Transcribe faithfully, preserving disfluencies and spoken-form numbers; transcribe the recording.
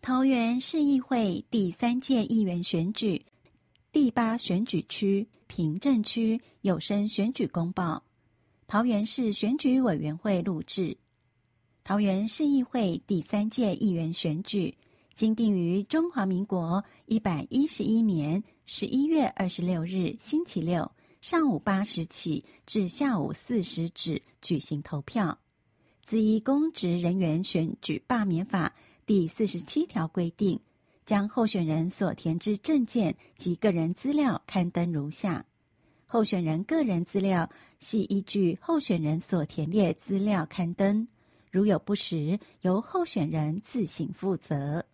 桃园市议会第三届议员选举第八选举区平镇区有声选举公报，桃园市选举委员会录制。桃园市议会第三届议员选举经定于中华民国一百一十一年十一月二十六日星期六上午八时起至下午四时止举行投票。自依公职人员选举罢免法第四十七条规定，将候选人所填之证件及个人资料刊登如下。候选人个人资料系依据候选人所填列资料刊登，如有不实，由候选人自行负责。